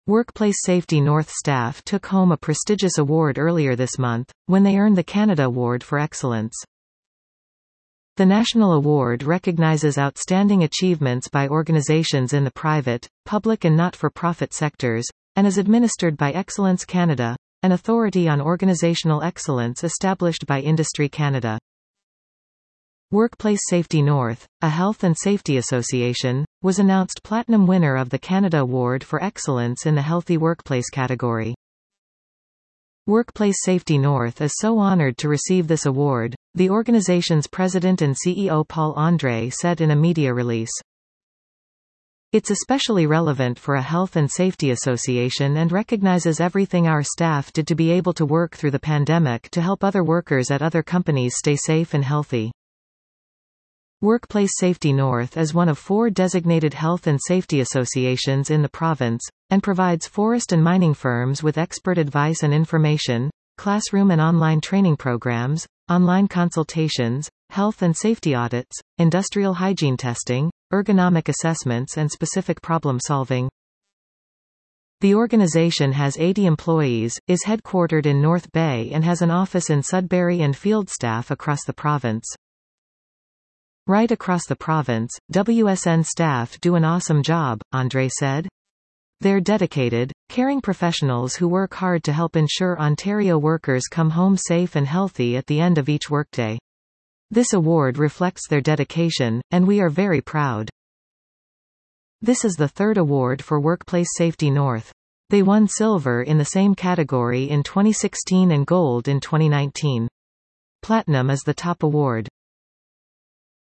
Workplace Safety North staff took home a prestigious award earlier this month, when they earned the Canada Award for Excellence. The National Award recognizes outstanding achievements by organizations in the private, public and not-for-profit sectors, and is administered by Excellence Canada, an authority on organizational excellence established by Industry Canada. Workplace Safety North, a health and safety association, was announced Platinum winner of the Canada Award for Excellence in the Healthy Workplace category. Workplace Safety North is so honored to receive this award, the organization's president and CEO Paul André said in a media release. It's especially relevant for a health and safety association and recognizes everything our staff did to be able to work through the pandemic to help other workers at other companies stay safe and healthy. Workplace Safety North is one of 4 designated health and safety associations in the province, and provides forest and mining firms with expert advice and information, classroom and online training programs, online consultations, health and safety audits, industrial hygiene testing, ergonomic assessments and specific problem solving. The organization has 80 employees, is headquartered in North Bay and has an office in Sudbury and field staff across the province. Right across the province, WSN staff do an awesome job, André said. They're dedicated, caring professionals who work hard to help ensure Ontario workers come home safe and healthy at the end of each workday. This award reflects their dedication, and we are very proud. This is the 3rd award for Workplace Safety North. They won silver in the same category in 2016 and gold in 2019. Platinum is the top award.